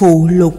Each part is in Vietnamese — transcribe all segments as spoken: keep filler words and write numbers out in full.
Phụ lục.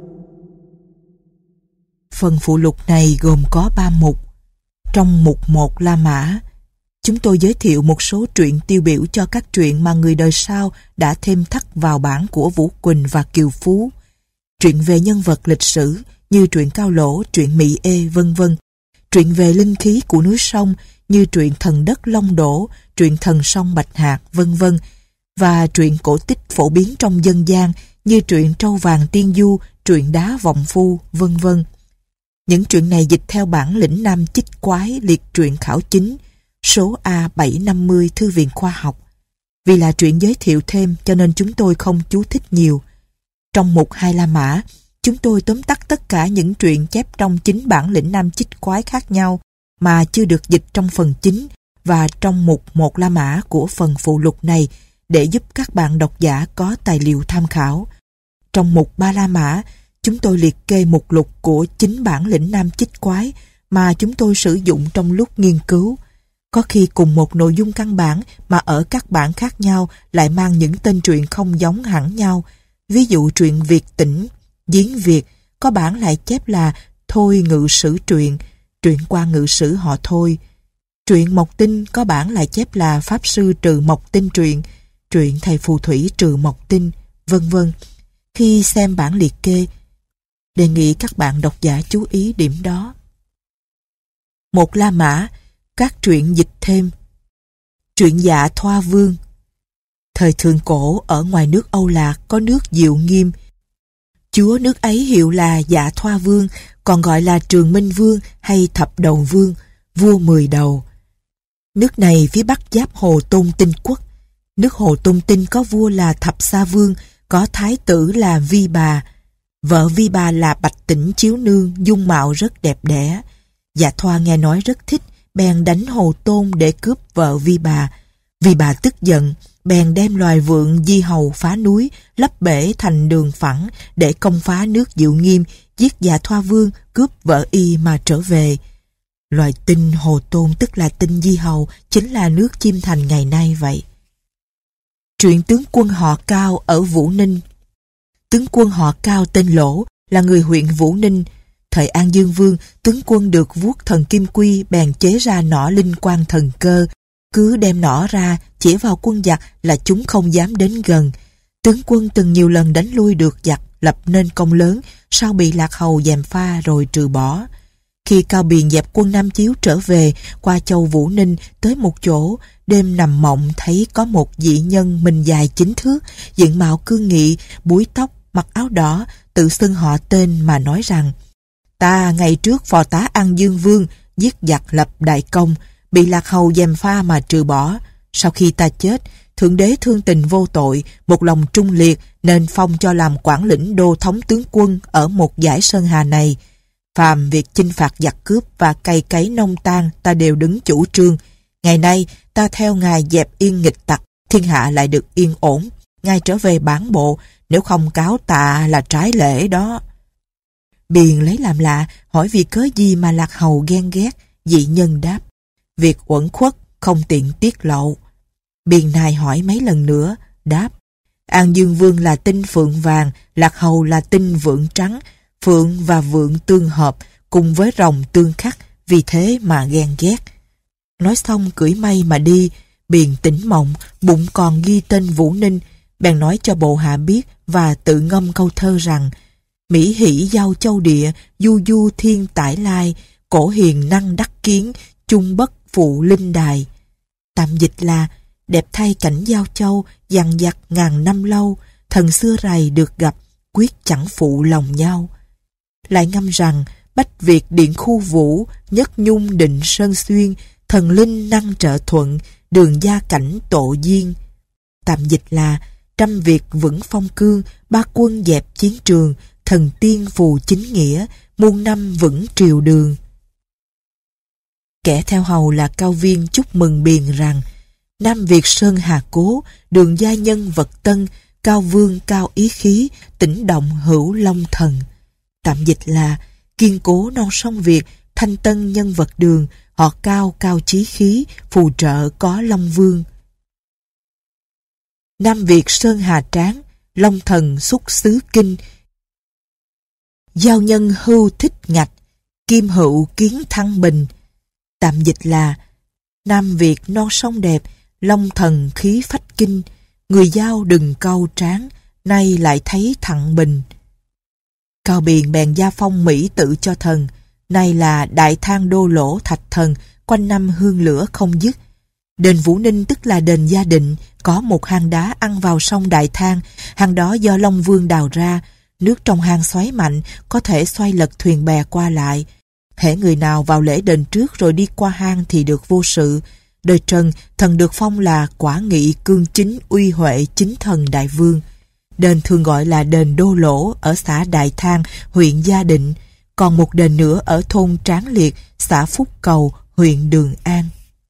Phần phụ lục này gồm có ba mục. Trong mục một La Mã, chúng tôi giới thiệu một số truyện tiêu biểu cho các truyện mà người đời sau đã thêm thắt vào bản của Vũ Quỳnh và Kiều Phú. Truyện về nhân vật lịch sử như truyện Cao Lỗ, truyện Mị Ê, vân vân. Truyện về linh khí của núi sông như truyện Thần Đất Long Đổ, truyện Thần Sông Bạch Hạc, vân vân. Và truyện cổ tích phổ biến trong dân gian như truyện Trâu Vàng Tiên Du, truyện Đá Vọng Phu, vân vân. Những truyện này dịch theo bản lĩnh Nam Chích Quái liệt truyện khảo chính, số A bảy trăm năm mươi Thư viện Khoa học. Vì là truyện giới thiệu thêm cho nên chúng tôi không chú thích nhiều. Trong mục hai La Mã, chúng tôi tóm tắt tất cả những truyện chép trong chính bản lĩnh Nam Chích Quái khác nhau mà chưa được dịch trong phần chính và trong mục một La Mã của phần phụ lục này để giúp các bạn độc giả có tài liệu tham khảo. Trong mục ba La Mã, chúng tôi liệt kê mục lục của chính bản lĩnh Nam Chích Quái mà chúng tôi sử dụng trong lúc nghiên cứu. Có khi cùng một nội dung căn bản mà ở các bản khác nhau lại mang những tên truyện không giống hẳn nhau. Ví dụ truyện Việt Tĩnh, Giếng Việt có bản lại chép là Thôi Ngự Sử Truyện, truyện qua ngự sử họ Thôi. Truyện Mộc Tinh có bản lại chép là Pháp Sư Trừ Mộc Tinh Truyện, truyện Thầy Phù Thủy Trừ Mộc Tinh, vân vân. Khi xem bản liệt kê, đề nghị các bạn độc giả chú ý điểm đó. Một La Mã, các truyện dịch thêm. Truyện Dạ Thoa Vương. Thời thượng cổ ở ngoài nước Âu Lạc có nước Diệu Nghiêm. Chúa nước ấy hiệu là Dạ Thoa Vương, còn gọi là Trường Minh Vương hay Thập Đầu Vương, vua mười đầu. Nước này phía bắc giáp Hồ Tôn Tinh Quốc. Nước Hồ Tôn Tinh có vua là Thập Sa Vương, có thái tử là Vi Bà. Vợ Vi Bà là Bạch Tĩnh Chiếu Nương, dung mạo rất đẹp đẽ. Dạ Thoa nghe nói rất thích, bèn đánh Hồ Tôn để cướp vợ Vi Bà. Vi Bà tức giận, bèn đem loài vượn di hầu phá núi, lấp bể thành đường phẳng để công phá nước Diệu Nghiêm, giết Dạ Thoa Vương, cướp vợ y mà trở về. Loài tinh Hồ Tôn tức là tinh di hầu, chính là nước Chiêm Thành ngày nay vậy. Truyện tướng quân họ Cao ở Vũ Ninh. Tướng quân họ Cao tên Lỗ, là người huyện Vũ Ninh. Thời An Dương Vương, tướng quân được vuốt thần kim quy bèn chế ra nỏ linh quang thần cơ. Cứ đem nỏ ra, chỉ vào quân giặc là chúng không dám đến gần. Tướng quân từng nhiều lần đánh lui được giặc, lập nên công lớn, sau bị Lạc Hầu gièm pha rồi trừ bỏ. Khi Cao Biền dẹp quân Nam Chiếu trở về, qua châu Vũ Ninh, tới một chỗ, đêm nằm mộng thấy có một dị nhân mình dài chín thước, diện mạo cương nghị, búi tóc, mặc áo đỏ, tự xưng họ tên mà nói rằng: Ta ngày trước phò tá An Dương Vương, giết giặc lập đại công, bị Lạc Hầu gièm pha mà trừ bỏ. Sau khi ta chết, Thượng Đế thương tình vô tội, một lòng trung liệt nên phong cho làm quản lĩnh đô thống tướng quân ở một dải sơn hà này. Phàm việc chinh phạt giặc cướp và cày cấy nông tan ta đều đứng chủ trương. Ngày nay ta theo ngài dẹp yên nghịch tặc, thiên hạ lại được yên ổn. Ngài trở về bản bộ, nếu không cáo tạ là trái lễ đó. Biền lấy làm lạ, hỏi vì cớ gì mà Lạc Hầu ghen ghét. Dị nhân đáp: Việc uẩn khuất không tiện tiết lộ. Biền nài hỏi mấy lần nữa, đáp: An Dương Vương là tinh phượng vàng, Lạc Hầu là tinh vượng trắng. Phượng và vượng tương hợp, cùng với rồng tương khắc, vì thế mà ghen ghét. Nói xong cưỡi mây mà đi. Biền tỉnh mộng, bụng còn ghi tên Vũ Ninh, bèn nói cho bộ hạ biết và tự ngâm câu thơ rằng: Mỹ hỷ giao châu địa, du du thiên tải lai, cổ hiền năng đắc kiến, chung bất phụ linh đài. Tạm dịch là: đẹp thay cảnh giao châu, dằn dặt ngàn năm lâu, thần xưa rày được gặp, quyết chẳng phụ lòng nhau. Lại ngâm rằng: Bách Việt điện khu vũ, nhất nhung định sơn xuyên, thần linh năng trợ thuận, đường gia cảnh tổ duyên. Tạm dịch là: trăm Việt vững phong cương, ba quân dẹp chiến trường, thần tiên phù chính nghĩa, muôn năm vững triều đường. Kẻ theo hầu là Cao Viên chúc mừng Biền rằng: Nam Việt sơn hà cố, đường gia nhân vật tân, Cao Vương cao ý khí, tỉnh động hữu long thần. Tạm dịch là: kiên cố non sông Việt, thanh tân nhân vật đường, họ Cao cao chí khí, phù trợ có Long Vương. Nam Việt sơn hà tráng, Long thần xuất xứ kinh, giao nhân hưu thích ngạch, kim hữu kiến thăng bình. Tạm dịch là: Nam Việt non sông đẹp, long thần khí phách kinh, người giao đừng cau tráng, nay lại thấy thặng bình. Cao Biền bèn gia phong Mỹ tự cho thần, nay là Đại Thang Đô Lỗ Thạch Thần, quanh năm hương lửa không dứt. Đền Vũ Ninh tức là đền Gia Định, có một hang đá ăn vào sông Đại Thang, hang đó do Long Vương đào ra, nước trong hang xoáy mạnh, có thể xoay lật thuyền bè qua lại. Hễ người nào vào lễ đền trước rồi đi qua hang thì được vô sự. Đời Trần, thần được phong là Quả Nghị Cương Chính Uy Huệ Chính Thần Đại Vương. Đền thường gọi là đền Đô Lỗ ở xã Đại Thang, huyện Gia Định, còn một đền nữa ở thôn Tráng Liệt, xã Phúc Cầu, huyện Đường An.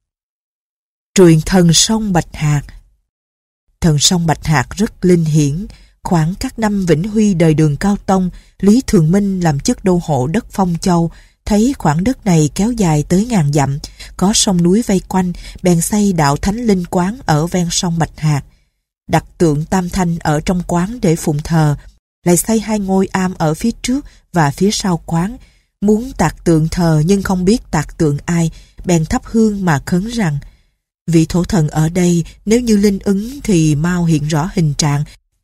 Truyện thần sông Bạch Hạc. Thần sông Bạch Hạc rất linh hiển. Khoảng các năm Vĩnh Huy đời Đường Cao Tông, Lý Thường Minh làm chức đô hộ đất Phong Châu, thấy khoảng đất này kéo dài tới ngàn dặm, có sông núi vây quanh, bèn xây đạo thánh linh quán ở ven sông Bạch Hạc, đặt tượng Tam Thanh ở trong quán để phụng thờ, lại xây hai ngôi am ở phía trước và phía sau quán. Muốn tạc tượng thờ nhưng không biết tạc tượng ai, bèn thắp hương mà khấn rằng: vị thổ thần ở đây nếu như linh ứng thì mau hiện rõ hình trạng,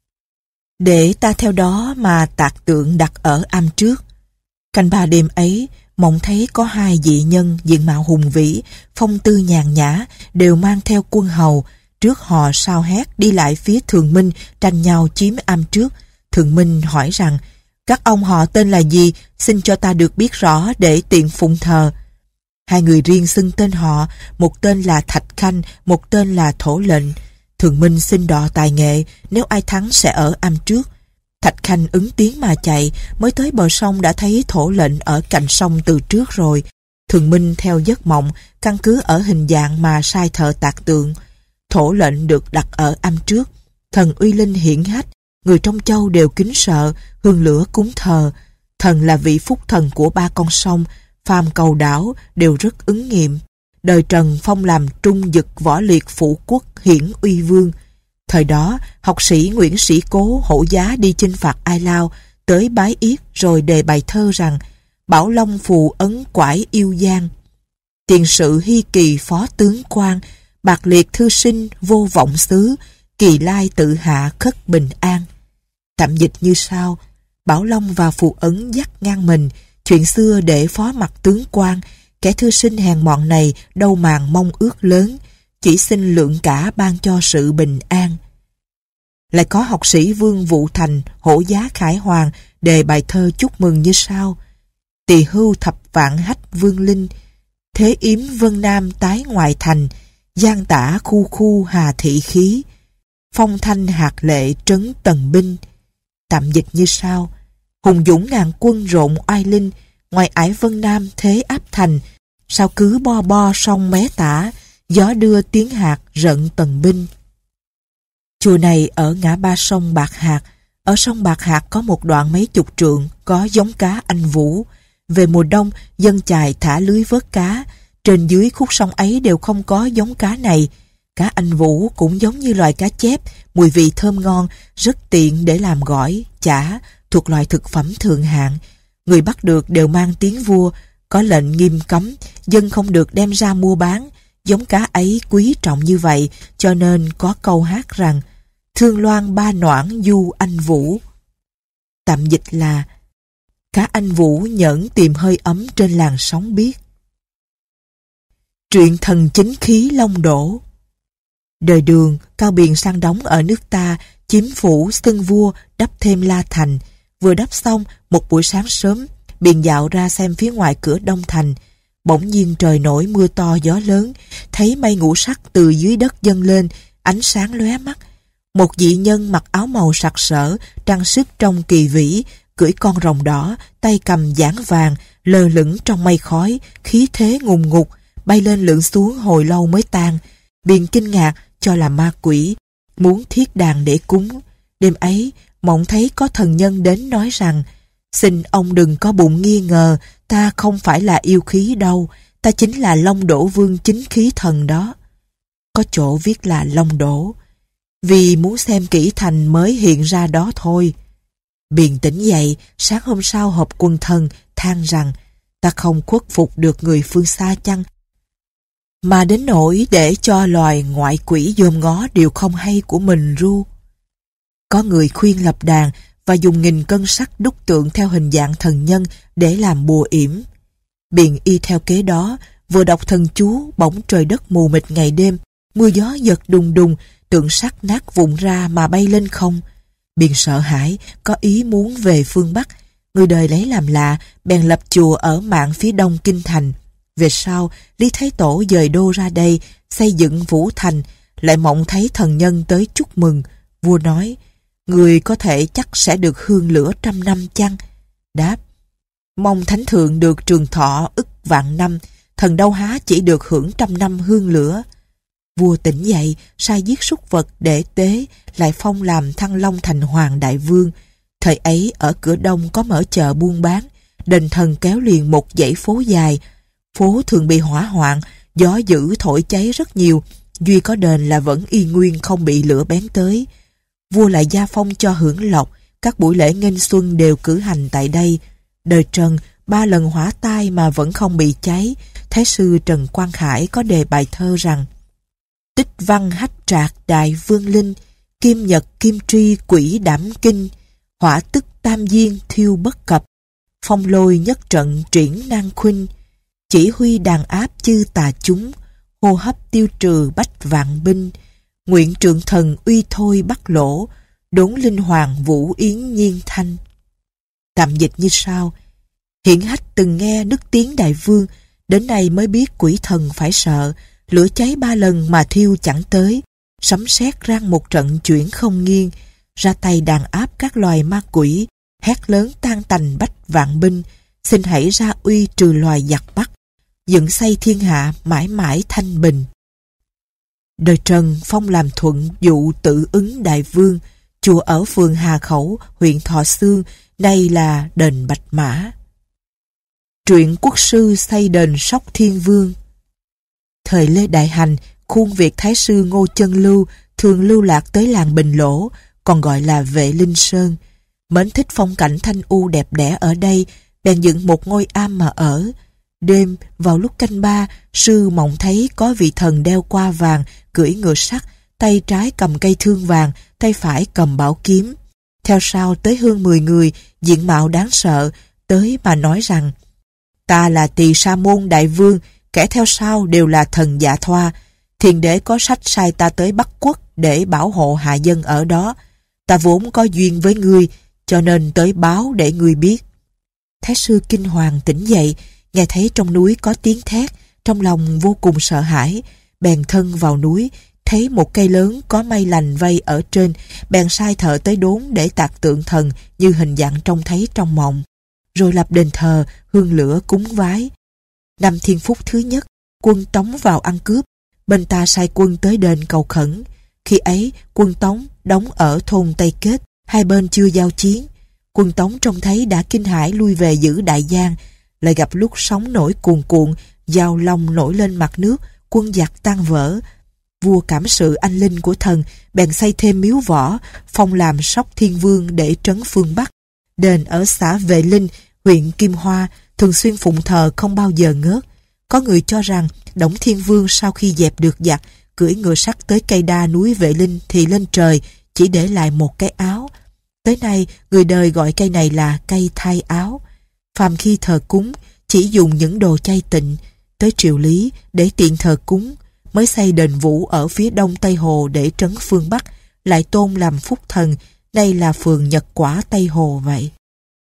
để ta theo đó mà tạc tượng đặt ở am trước. Canh ba đêm ấy, mộng thấy có hai dị nhân diện mạo hùng vĩ, phong tư nhàn nhã, đều mang theo quân hầu, trước họ sao hét đi lại phía Thường Minh, tranh nhau chiếm am trước. Thường Minh hỏi rằng: các ông họ tên là gì, xin cho ta được biết rõ để tiện phụng thờ. Hai người riêng xưng tên họ, một tên là Thạch Khanh, một tên là Thổ Lệnh. Thường Minh xin đọ tài nghệ, nếu ai thắng sẽ ở am trước. Thạch Khanh ứng tiếng mà chạy, mới tới bờ sông đã thấy Thổ Lệnh ở cạnh sông từ trước rồi. Thường Minh theo giấc mộng, căn cứ ở hình dạng mà sai thợ tạc tượng. Thổ Lệnh được đặt ở am trước, thần uy linh hiển hách, người trong châu đều kính sợ, hương lửa cúng thờ. Thần là vị phúc thần của ba con sông, phàm cầu đảo đều rất ứng nghiệm. Đời Trần phong làm trung dực võ liệt phụ quốc hiển uy vương. Thời đó, học sĩ Nguyễn Sĩ Cố hổ giá đi chinh phạt Ai Lao, tới bái yết rồi đề bài thơ rằng: Bảo Long phù ấn quải yêu giang, tiền sự hy kỳ phó tướng quan, bạc liệt thư sinh vô vọng xứ, kỳ lai tự hạ khất bình an. Tạm dịch như sau: Bảo Long và phù ấn dắt ngang mình, chuyện xưa để phó mặt tướng quan, kẻ thư sinh hèn mọn này đâu màng mong ước lớn, chỉ xin lượng cả ban cho sự bình an. Lại có học sĩ Vương Vũ Thành hổ giá Khải Hoàng đề bài thơ chúc mừng như sau: Tỳ hưu thập vạn hách vương linh, thế yếm vân nam tái ngoại thành, giang tả khu khu hà thị khí, phong thanh hạt lệ trấn tần binh. Tạm dịch như sau: hùng dũng ngàn quân rộn oai linh, ngoài ải vân nam thế áp thành, sao cứ bo bo sông mé tả, gió đưa tiếng hạt rận tần binh. Chùa này ở ngã ba sông Bạc Hạc. Ở sông Bạc Hạc có một đoạn mấy chục trượng, có giống cá anh vũ. Về mùa đông, dân chài thả lưới vớt cá. Trên dưới khúc sông ấy đều không có giống cá này. Cá anh vũ cũng giống như loài cá chép, mùi vị thơm ngon, rất tiện để làm gỏi, chả, thuộc loài thực phẩm thượng hạng. Người bắt được đều mang tiếng vua, có lệnh nghiêm cấm, dân không được đem ra mua bán. Giống cá ấy quý trọng như vậy, cho nên có câu hát rằng: Thương loan ba noãn du anh vũ. Tạm dịch là: cá anh vũ nhẫn tìm hơi ấm trên làn sóng biếc. Truyện thần chính khí Long Đỗ. Đời Đường, Cao Biền sang đóng ở nước ta, chiếm phủ xưng vua, đắp thêm la thành. Vừa đắp xong, một buổi sáng sớm, Biền dạo ra xem phía ngoài cửa Đông Thành. Bỗng nhiên trời nổi mưa to gió lớn, thấy mây ngũ sắc từ dưới đất dâng lên, ánh sáng lóe mắt. Một dị nhân mặc áo màu sặc sỡ, trang sức trông kỳ vĩ, cưỡi con rồng đỏ, tay cầm giảng vàng, lơ lửng trong mây khói, khí thế ngùng ngục, bay lên lượn xuống hồi lâu mới tan. Biền kinh ngạc cho là ma quỷ, muốn thiết đàn để cúng. Đêm ấy, mộng thấy có thần nhân đến nói rằng: Xin ông đừng có bụng nghi ngờ, ta không phải là yêu khí đâu, ta chính là Long Đỗ Vương chính khí thần đó. Có chỗ viết là Long Đỗ, vì muốn xem kỹ thành mới hiện ra đó thôi. Biền tỉnh dậy, sáng hôm sau họp quân thần, than rằng ta không khuất phục được người phương xa chăng, mà đến nỗi để cho loài ngoại quỷ dòm ngó điều không hay của mình ru. Có người khuyên lập đàn và dùng nghìn cân sắt đúc tượng theo hình dạng thần nhân để làm bùa yểm. Biền y theo kế đó, vừa đọc thần chú, bỗng trời đất mù mịt ngày đêm, mưa gió giật đùng đùng, tượng sắt nát vụn ra mà bay lên không. Biền sợ hãi, có ý muốn về phương Bắc. Người đời lấy làm lạ, bèn lập chùa ở mạn phía đông kinh thành. Về sau, Lý Thái Tổ dời đô ra đây, xây dựng Vũ Thành, lại mộng thấy thần nhân tới chúc mừng. Vua nói, người có thể chắc sẽ được hương lửa trăm năm chăng? Đáp, mong thánh thượng được trường thọ ức vạn năm, thần đâu há chỉ được hưởng trăm năm hương lửa. Vua tỉnh dậy, sai giết súc vật để tế, lại phong làm Thăng Long thành hoàng đại vương. Thời ấy ở cửa đông có mở chợ buôn bán, đền thần kéo liền một dãy phố dài. Phố thường bị hỏa hoạn, gió dữ thổi cháy rất nhiều, duy có đền là vẫn y nguyên không bị lửa bén tới. Vua lại gia phong cho hưởng lộc, các buổi lễ nghênh xuân đều cử hành tại đây. Đời Trần ba lần hỏa tai mà vẫn không bị cháy. Thái sư Trần Quang Khải có đề bài thơ rằng: tích văn hách trạc đại vương linh, kim nhật kim tri quỷ đảm kinh, hỏa tức tam diên thiêu bất cập, phong lôi nhất trận triển nan khuynh, chỉ huy đàn áp chư tà chúng, hô hấp tiêu trừ bách vạn binh, nguyện trượng thần uy thôi bắt lỗ, đốn linh hoàng vũ yến nhiên thanh. Tạm dịch như sau: Hiển hách từng nghe đức tiếng đại vương, đến nay mới biết quỷ thần phải sợ, lửa cháy ba lần mà thiêu chẳng tới, sấm sét rang một trận chuyển không nghiêng, ra tay đàn áp các loài ma quỷ, hét lớn tan tành bách vạn binh, xin hãy ra uy trừ loài giặc Bắc, dựng xây thiên hạ mãi mãi thanh bình. Đời Trần phong làm thuận dụ tự ứng đại vương, chùa ở phường Hà Khẩu, huyện Thọ Xương, nay là đền Bạch Mã. Truyện quốc sư xây đền Sóc Thiên Vương. Thời Lê Đại Hành, khuôn Việt Thái sư Ngô Chân Lưu thường lưu lạc tới làng Bình Lỗ, còn gọi là Vệ Linh Sơn. Mến thích phong cảnh thanh u đẹp đẽ ở đây, bèn dựng một ngôi am mà ở. Đêm, vào lúc canh ba, sư mộng thấy có vị thần đeo qua vàng, cưỡi ngựa sắt, tay trái cầm cây thương vàng, tay phải cầm bảo kiếm. Theo sau tới hơn mười người, diện mạo đáng sợ, tới mà nói rằng: ta là Tỳ Sa Môn đại vương, kẻ theo sau đều là thần Dạ Thoa. Thiền đế có sách sai ta tới Bắc Quốc để bảo hộ hạ dân ở đó. Ta vốn có duyên với ngươi, cho nên tới báo để ngươi biết. Thái sư kinh hoàng tỉnh dậy, nghe thấy trong núi có tiếng thét, trong lòng vô cùng sợ hãi, bèn thân vào núi, thấy một cây lớn có mây lành vây ở trên, bèn sai thợ tới đốn để tạc tượng thần như hình dạng trông thấy trong mộng, rồi lập đền thờ, hương lửa cúng vái. Năm Thiên Phúc thứ nhất, quân Tống vào ăn cướp, bên ta sai quân tới đền cầu khẩn. Khi ấy, quân Tống đóng ở thôn Tây Kết, hai bên chưa giao chiến. Quân Tống trông thấy đã kinh hãi lui về giữ Đại Giang, lại gặp lúc sóng nổi cuồn cuộn, giao long nổi lên mặt nước, quân giặc tan vỡ. Vua cảm sự anh linh của thần, bèn xây thêm miếu võ, phong làm Sóc Thiên Vương để trấn phương Bắc. Đền ở xã Vệ Linh, huyện Kim Hoa, thường xuyên phụng thờ không bao giờ ngớt. Có người cho rằng Đổng Thiên Vương sau khi dẹp được giặc, cưỡi ngựa sắt tới cây đa núi Vệ Linh thì lên trời, chỉ để lại một cái áo. Tới nay, người đời gọi cây này là cây thai áo. Phàm khi thờ cúng, chỉ dùng những đồ chay tịnh. Tới triều Lý, để tiện thờ cúng, mới xây đền Vũ ở phía đông Tây Hồ để trấn phương Bắc, lại tôn làm phúc thần, nay là phường Nhật Quả Tây Hồ vậy.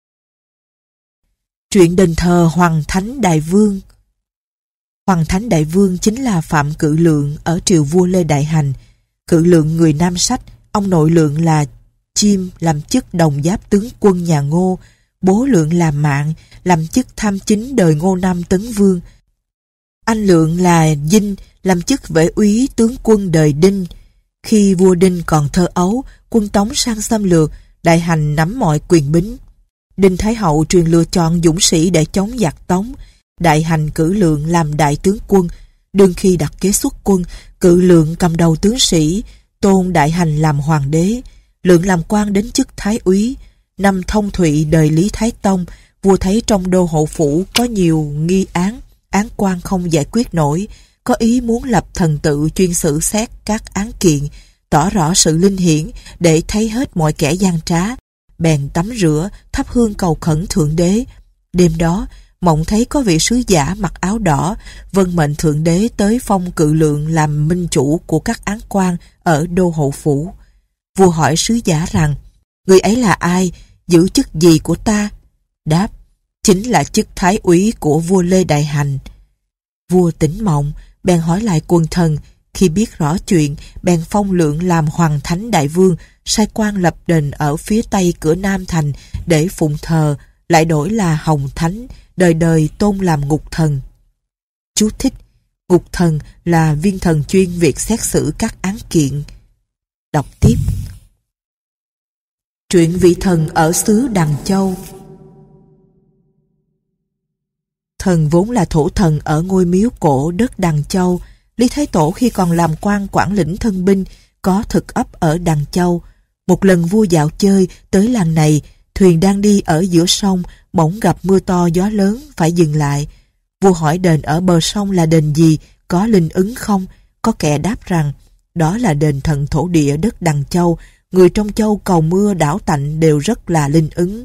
Chuyện đền thờ Hoàng Thánh Đại Vương. Hoàng Thánh Đại Vương chính là Phạm Cự Lượng ở triều vua Lê Đại Hành. Cự Lượng người Nam Sách, ông nội Lượng là Chiêm làm chức đồng giáp tướng quân nhà Ngô, bố Lượng là Mạng làm chức tham chính đời Ngô Nam Tấn Vương. Anh Lượng là Dinh làm chức vệ úy tướng quân đời Đinh. Khi vua Đinh còn thơ ấu, quân Tống sang xâm lược, Đại Hành nắm mọi quyền bính. Đinh Thái Hậu truyền lựa chọn dũng sĩ để chống giặc Tống. Đại Hành cử Lượng làm đại tướng quân. Đương khi đặt kế xuất quân, Cự Lượng cầm đầu tướng sĩ, tôn Đại Hành làm hoàng đế. Lượng làm quan đến chức thái úy. Năm Thông Thụy đời Lý Thái Tông, vua thấy trong đô hộ phủ có nhiều nghi án, án quan không giải quyết nổi, có ý muốn lập thần tự chuyên xử xét các án kiện, tỏ rõ sự linh hiển để thấy hết mọi kẻ gian trá. Bèn tắm rửa, thắp hương cầu khẩn Thượng Đế. Đêm đó, mộng thấy có vị sứ giả mặc áo đỏ, vâng mệnh Thượng Đế tới phong Cự Lượng làm minh chủ của các án quan ở đô hộ phủ. Vua hỏi sứ giả rằng, người ấy là ai, giữ chức gì của ta? Đáp, chính là chức thái úy của vua Lê Đại Hành. Vua tỉnh mộng, bèn hỏi lại quần thần. Khi biết rõ chuyện, bèn phong Lượng làm Hoàng Thánh Đại Vương, sai quan lập đền ở phía tây cửa Nam Thành để phụng thờ, lại đổi là Hồng Thánh, đời đời tôn làm ngục thần. Chú thích: ngục thần là viên thần chuyên việc xét xử các án kiện. Đọc tiếp. Truyện vị thần ở xứ Đằng Châu. Thần vốn là thổ thần ở ngôi miếu cổ đất Đằng Châu. Lý Thái Tổ khi còn làm quan quản lĩnh thân binh có thực ấp ở Đằng Châu. Một lần vua dạo chơi tới làng này, thuyền đang đi ở giữa sông, bỗng gặp mưa to gió lớn phải dừng lại. Vua hỏi đền ở bờ sông là đền gì, có linh ứng không? Có kẻ đáp rằng đó là đền thần thổ địa đất Đằng Châu, người trong châu cầu mưa đảo tạnh đều rất là linh ứng.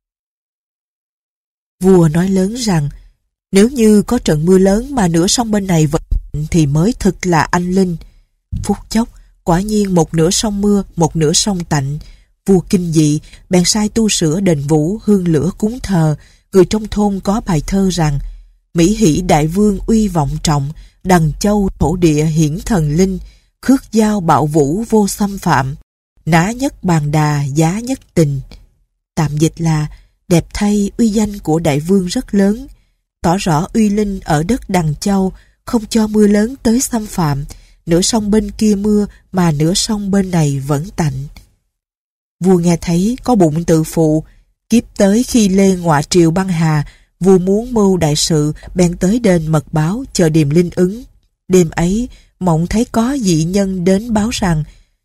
Vua nói lớn rằng nếu như có trận mưa lớn mà nửa sông bên này vẫn thì mới thực là anh linh. Phút chốc, quả nhiên một nửa sông mưa, một nửa sông tạnh. Vua kinh dị, bèn sai tu sửa đền vũ, hương lửa cúng thờ. Người trong thôn có bài thơ rằng: Mỹ hỷ đại vương uy vọng trọng, Đằng Châu thổ địa hiển thần linh, khước giao bạo vũ vô xâm phạm, nã nhất bàn đà giá nhất tình. Tạm dịch là đẹp thay uy danh của đại vương rất lớn, tỏ rõ uy linh ở đất Đằng Châu, không cho mưa lớn tới xâm phạm, nửa sông bên kia mưa mà nửa sông bên này vẫn tạnh. Vua nghe thấy có bụng tự phụ, kiếp tới khi Lê ngọa triều băng hà, vua muốn mưu đại sự, bèn tới đền mật báo chờ điềm linh ứng. Đêm ấy, mộng thấy có dị nhân đến báo rằng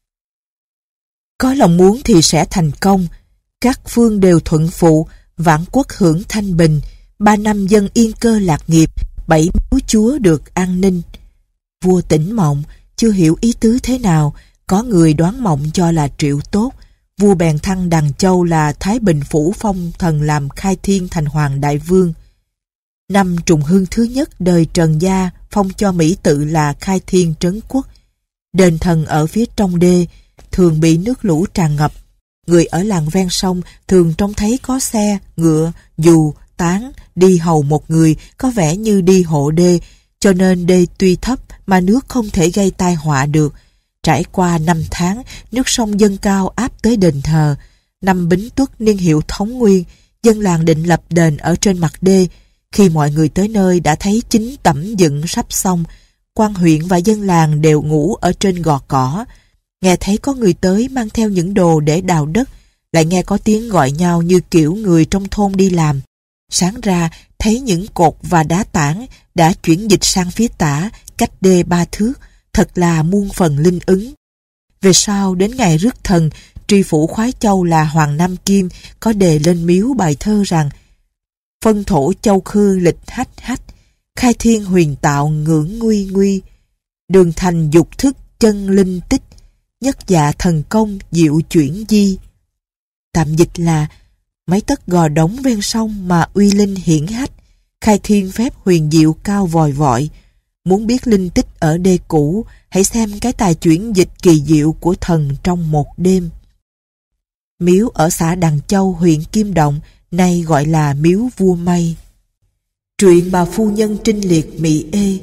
có lòng muốn thì sẽ thành công, các phương đều thuận phụ, vạn quốc hưởng thanh bình, ba năm dân yên cơ lạc nghiệp, bảy miếu chúa được an ninh. Vua tỉnh mộng, chưa hiểu ý tứ thế nào, có người đoán mộng cho là triệu tốt. Vua bèn thăng Đằng Châu là Thái Bình Phủ phong thần làm Khai Thiên thành Hoàng Đại Vương. Năm trùng hương thứ nhất đời Trần Gia phong cho Mỹ tự là Khai Thiên Trấn Quốc. Đền thần ở phía trong đê, thường bị nước lũ tràn ngập. Người ở làng ven sông thường trông thấy có xe, ngựa, dù, tán đi hầu một người, có vẻ như đi hộ đê, cho nên đê tuy thấp mà nước không thể gây tai họa được. Trải qua năm tháng, nước sông dâng cao áp tới đền thờ. Năm Bính Tuất niên hiệu Thống Nguyên, dân làng định lập đền ở trên mặt đê. Khi mọi người tới nơi đã thấy chính tẩm dựng sắp xong, quan huyện và dân làng đều ngủ ở trên gò cỏ. Nghe thấy có người tới mang theo những đồ để đào đất, lại nghe có tiếng gọi nhau như kiểu người trong thôn đi làm. Sáng ra thấy những cột và đá tảng đã chuyển dịch sang phía tả, cách đê ba thước, thật là muôn phần linh ứng. Về sau đến ngày rước thần, tri phủ khoái châu là Hoàng Nam Kim có đề lên miếu bài thơ rằng: phân thổ châu khư lịch hách hách, khai thiên huyền tạo ngưỡng nguy nguy, đường thành dục thức chân linh tích, nhất dạ thần công diệu chuyển di. Tạm dịch là mấy tấc gò đống ven sông mà uy linh hiển hách, khai thiên phép huyền diệu cao vòi vọi. Muốn biết linh tích ở đê cũ, hãy xem cái tài chuyển dịch kỳ diệu của thần trong một đêm. Miếu ở xã Đằng Châu, huyện Kim Động, nay gọi là miếu vua Mây. Truyện bà phu nhân trinh liệt Mỹ Ê.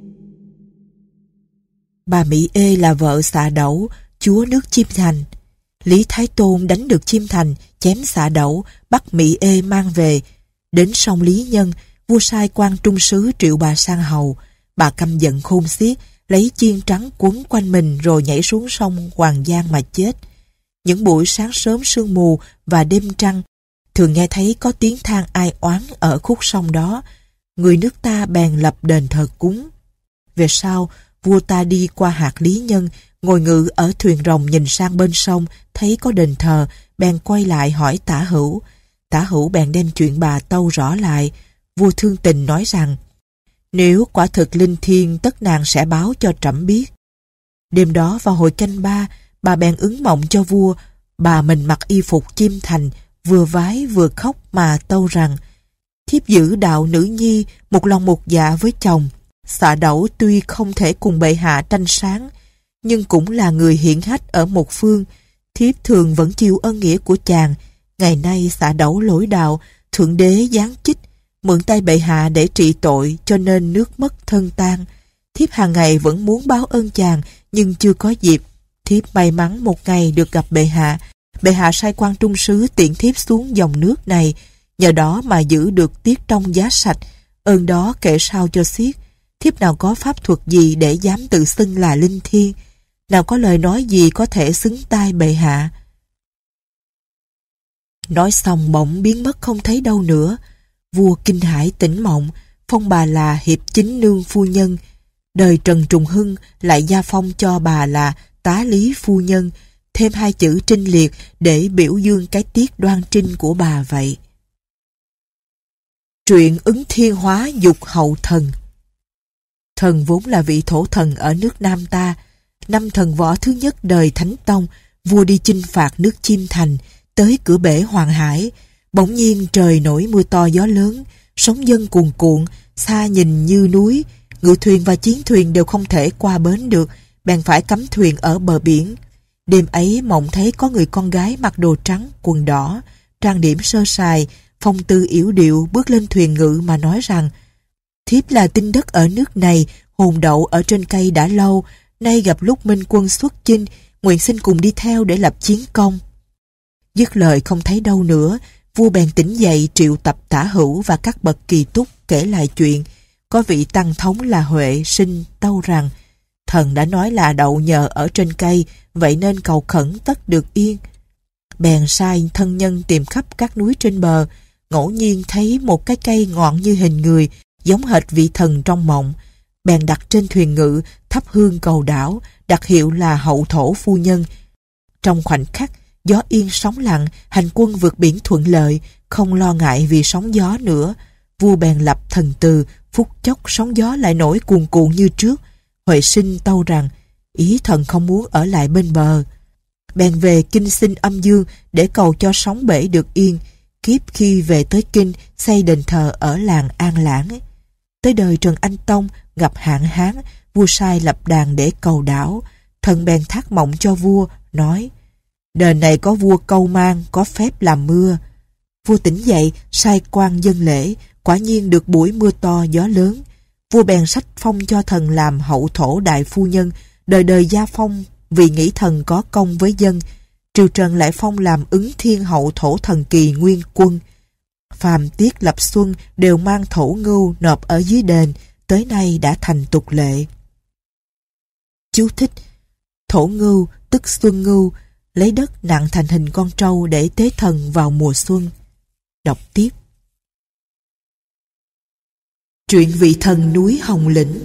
Bà Mỹ Ê là vợ Xạ Đẩu, chúa nước Chiêm Thành. Lý Thái Tôn đánh được Chiêm Thành, chém Xạ Đẩu, bắt Mỹ Ê mang về. Đến sông Lý Nhân, vua sai quan trung sứ triệu bà sang hầu. Bà căm giận khôn xiết, lấy chiên trắng quấn quanh mình rồi nhảy xuống sông Hoàng Giang mà chết. Những buổi sáng sớm sương mù và đêm trăng, thường nghe thấy có tiếng than ai oán ở khúc sông đó. Người nước ta bèn lập đền thờ cúng. Về sau, vua ta đi qua hạt Lý Nhân, ngồi ngự ở thuyền rồng nhìn sang bên sông, thấy có đền thờ, bèn quay lại hỏi Tả Hữu. Tả Hữu bèn đem chuyện bà tâu rõ lại. Vua thương tình nói rằng, nếu quả thực linh thiêng tất nàng sẽ báo cho trẫm biết. Đêm đó vào hồi canh ba, bà bèn ứng mộng cho vua. Bà mình mặc y phục chim thành, vừa vái vừa khóc mà tâu rằng, thiếp giữ đạo nữ nhi, một lòng một dạ với chồng. Xạ Đẩu tuy không thể cùng bệ hạ tranh sáng, nhưng cũng là người hiển hách ở một phương. Thiếp thường vẫn chịu ân nghĩa của chàng. Ngày nay Xạ Đẩu lỗi đạo, thượng đế giáng chích, mượn tay bệ hạ để trị tội, cho nên nước mất thân tan. Thiếp hàng ngày vẫn muốn báo ơn chàng, nhưng chưa có dịp. Thiếp may mắn một ngày được gặp bệ hạ. Bệ hạ sai quan trung sứ tiễn thiếp xuống dòng nước này, nhờ đó mà giữ được tiết trong giá sạch. Ơn đó kể sao cho xiết. Thiếp nào có pháp thuật gì để dám tự xưng là linh thiêng, nào có lời nói gì có thể xứng tai bệ hạ. Nói xong bỗng biến mất không thấy đâu nữa. Vua kinh hãi tỉnh mộng, phong bà là hiệp chính nương phu nhân. Đời Trần Trùng Hưng lại gia phong cho bà là tá lý phu nhân, thêm hai chữ trinh liệt để biểu dương cái tiết đoan trinh của bà vậy. Truyện ứng thiên hóa dục hậu thần. Thần vốn là vị thổ thần ở nước Nam ta. Năm thần võ thứ nhất đời Thánh Tông, vua đi chinh phạt nước Chiêm Thành, tới cửa bể Hoàng Hải. Bỗng nhiên trời nổi mưa to gió lớn, sóng dâng cuồn cuộn, xa nhìn như núi. Ngự thuyền và chiến thuyền đều không thể qua bến được, bèn phải cắm thuyền ở bờ biển. Đêm ấy mộng thấy có người con gái mặc đồ trắng, quần đỏ, trang điểm sơ sài, phong tư yểu điệu bước lên thuyền ngự mà nói rằng, thiếp là tinh đất ở nước này, hồn đậu ở trên cây đã lâu, nay gặp lúc minh quân xuất chinh, nguyện xin cùng đi theo để lập chiến công. Dứt lời không thấy đâu nữa, vua bèn tỉnh dậy triệu tập Tả Hữu và các bậc kỳ túc kể lại chuyện. Có vị tăng thống là Huệ Sinh tâu rằng, thần đã nói là đậu nhờ ở trên cây, vậy nên cầu khẩn tất được yên. Bèn sai thân nhân tìm khắp các núi trên bờ, ngẫu nhiên thấy một cái cây ngọn như hình người, giống hệt vị thần trong mộng. Bèn đặt trên thuyền ngự, thắp hương cầu đảo, đặt hiệu là Hậu Thổ phu nhân. Trong khoảnh khắc, gió yên sóng lặng, hành quân vượt biển thuận lợi, không lo ngại vì sóng gió nữa. Vua bèn lập thần từ, phút chốc sóng gió lại nổi cuồn cuộn như trước. Huệ Sinh tâu rằng, ý thần không muốn ở lại bên bờ. Bèn về kinh xin âm dương để cầu cho sóng bể được yên. Kiếp khi về tới kinh, xây đền thờ ở làng An Lãng. Tới đời Trần Anh Tông gặp hạn hán, vua sai lập đàn để cầu đảo. Thần bèn thác mộng cho vua, nói, đền này có vua Câu Mang, có phép làm mưa. Vua tỉnh dậy, sai quan dân lễ, quả nhiên được buổi mưa to gió lớn. Vua bèn sách phong cho thần làm Hậu Thổ đại phu nhân, đời đời gia phong vì nghĩ thần có công với dân. Triều Trần lại phong làm ứng thiên Hậu Thổ thần kỳ nguyên quân. Phàm tiết lập xuân đều mang thổ ngưu nộp ở dưới đền, tới nay đã thành tục lệ. Chú thích: Thổ ngưu tức xuân ngưu, lấy đất nặng thành hình con trâu để tế thần vào mùa xuân. Đọc tiếp. Truyện vị thần núi Hồng Lĩnh.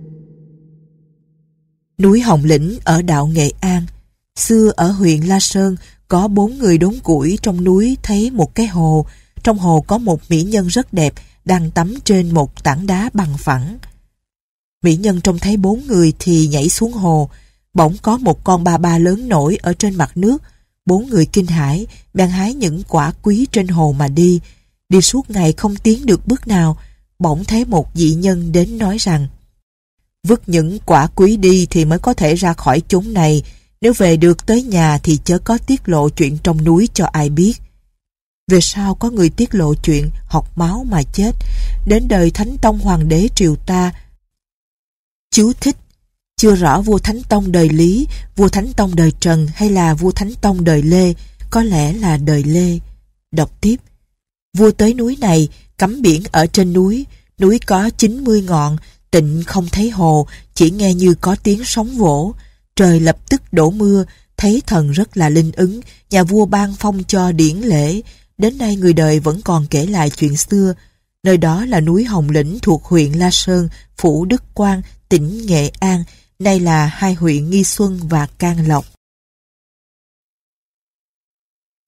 Núi Hồng Lĩnh ở đạo Nghệ An. Xưa ở huyện La Sơn có bốn người đốn củi trong núi thấy một cái hồ. Trong hồ có một mỹ nhân rất đẹp đang tắm trên một tảng đá bằng phẳng. Mỹ nhân trông thấy bốn người thì nhảy xuống hồ. Bỗng có một con ba ba lớn nổi ở trên mặt nước. Bốn người kinh hãi bèn hái những quả quý trên hồ mà đi. Đi suốt ngày không tiến được bước nào. Bỗng thấy một dị nhân đến nói rằng, vứt những quả quý đi thì mới có thể ra khỏi chốn này. Nếu về được tới nhà thì chớ có tiết lộ chuyện trong núi cho ai biết. Về sau có người tiết lộ chuyện học máu mà chết. Đến đời Thánh Tông Hoàng đế triều ta. Chú thích: chưa rõ vua Thánh Tông đời Lý, vua Thánh Tông đời Trần hay là vua Thánh Tông đời Lê. Có lẽ là đời Lê. Đọc tiếp. Vua tới núi này, cắm biển ở trên núi. Núi có chín mươi ngọn, tịnh không thấy hồ, chỉ nghe như có tiếng sóng vỗ. Trời lập tức đổ mưa, thấy thần rất là linh ứng. Nhà vua ban phong cho điển lễ. Đến nay người đời vẫn còn kể lại chuyện xưa. Nơi đó là núi Hồng Lĩnh thuộc huyện La Sơn, phủ Đức Quang, tỉnh Nghệ An, nay là hai huyện Nghi Xuân và Can Lộc.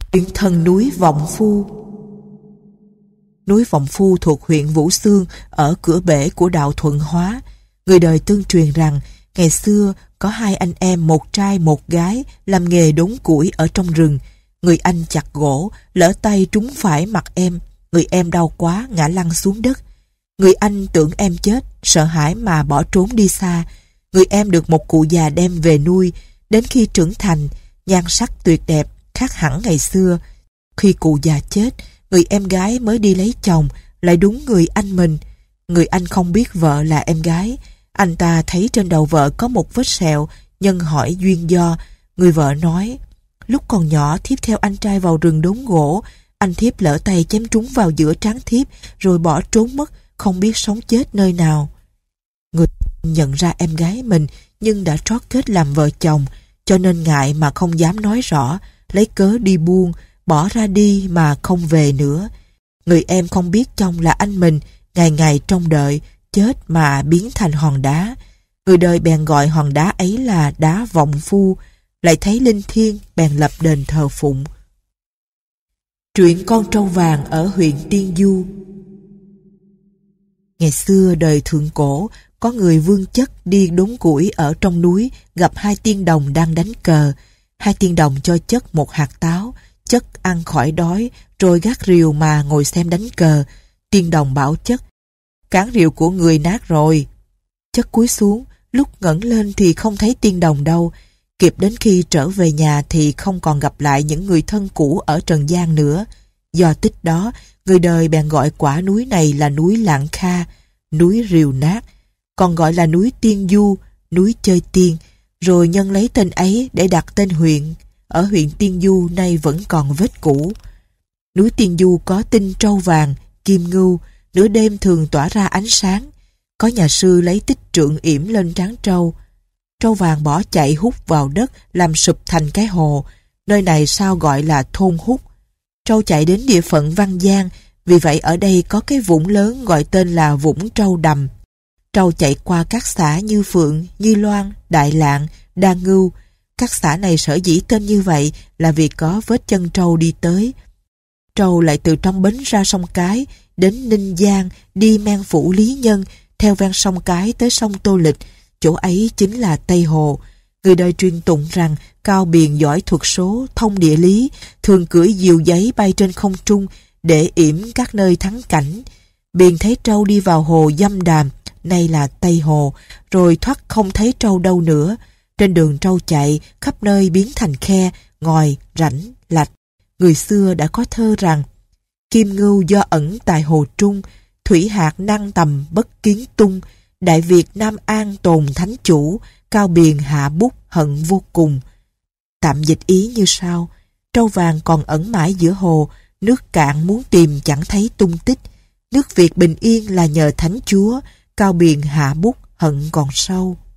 Chuyện thần núi Vọng Phu. Núi Vọng Phu thuộc huyện Vũ Xương ở cửa bể của đạo Thuận Hóa. Người đời tương truyền rằng ngày xưa có hai anh em một trai một gái làm nghề đốn củi ở trong rừng. Người anh chặt gỗ, lỡ tay trúng phải mặt em. Người em đau quá ngã lăn xuống đất. Người anh tưởng em chết, sợ hãi mà bỏ trốn đi xa. Người em được một cụ già đem về nuôi. Đến khi trưởng thành, nhan sắc tuyệt đẹp, khác hẳn ngày xưa. Khi cụ già chết, người em gái mới đi lấy chồng, lại đúng người anh mình. Người anh không biết vợ là em gái. Anh ta thấy trên đầu vợ có một vết sẹo, nhân hỏi duyên do. Người vợ nói, lúc còn nhỏ thiếp theo anh trai vào rừng đốn gỗ, anh thiếp lỡ tay chém trúng vào giữa trán thiếp, rồi bỏ trốn mất, không biết sống chết nơi nào. Người nhận ra em gái mình, nhưng đã trót kết làm vợ chồng, cho nên ngại mà không dám nói rõ, lấy cớ đi buôn, bỏ ra đi mà không về nữa. Người em không biết chồng là anh mình, ngày ngày trông đợi, chết mà biến thành hòn đá. Người đời bèn gọi hòn đá ấy là đá Vọng Phu, lại thấy linh thiêng bèn lập đền thờ phụng. Truyện con trâu vàng ở huyện Tiên Du. Ngày xưa đời thượng cổ, có người vương chất đi đốn củi ở trong núi, gặp hai tiên đồng đang đánh cờ. Hai tiên đồng cho chất một hạt táo, chất ăn khỏi đói, rồi gác rìu mà ngồi xem đánh cờ. Tiên đồng bảo chất, cán rìu của người nát rồi. Chất cúi xuống, lúc ngẩng lên thì không thấy tiên đồng đâu. Kịp đến khi trở về nhà thì không còn gặp lại những người thân cũ ở trần gian nữa. Do tích đó, người đời bèn gọi quả núi này là núi Lạng Kha, núi rìu nát, còn gọi là núi Tiên Du, núi chơi tiên, rồi nhân lấy tên ấy để đặt tên huyện. Ở huyện Tiên Du nay vẫn còn vết cũ. Núi Tiên Du có tinh trâu vàng, kim ngưu, nửa đêm thường tỏa ra ánh sáng. Có nhà sư lấy tích trượng yểm lên trán trâu. Trâu vàng bỏ chạy hút vào đất làm sụp thành cái hồ. Nơi này sao gọi là thôn hút. Trâu chạy đến địa phận Văn Giang, vì vậy ở đây có cái vũng lớn gọi tên là Vũng Trâu Đầm. Trâu chạy qua các xã Như Phượng, Như Loan, Đại Lạng, Đa Ngưu. Các xã này sở dĩ tên như vậy là vì có vết chân trâu đi tới. Trâu lại từ trong bến ra sông Cái, đến Ninh Giang, đi men phủ Lý Nhân, theo ven sông Cái tới sông Tô Lịch. Chỗ ấy chính là Tây Hồ. Người đời truyền tụng rằng Cao Biền giỏi thuật số, thông địa lý, thường cưỡi diều giấy bay trên không trung để yểm các nơi thắng cảnh. Biền thấy trâu đi vào hồ Dâm Đàm, nay là Tây Hồ, rồi thoát không thấy trâu đâu nữa. Trên đường trâu chạy, khắp nơi biến thành khe, ngòi, rãnh, lạch. Người xưa đã có thơ rằng, kim ngưu do ẩn tại hồ trung, thủy hạt năng tầm bất kiến tung, Đại Việt Nam An tồn thánh chủ, Cao Biền hạ bút hận vô cùng. Tạm dịch ý như sau: trâu vàng còn ẩn mãi giữa hồ, nước cạn muốn tìm chẳng thấy tung tích. Nước Việt bình yên là nhờ thánh chúa, Cao Biền hạ bút hận còn sâu.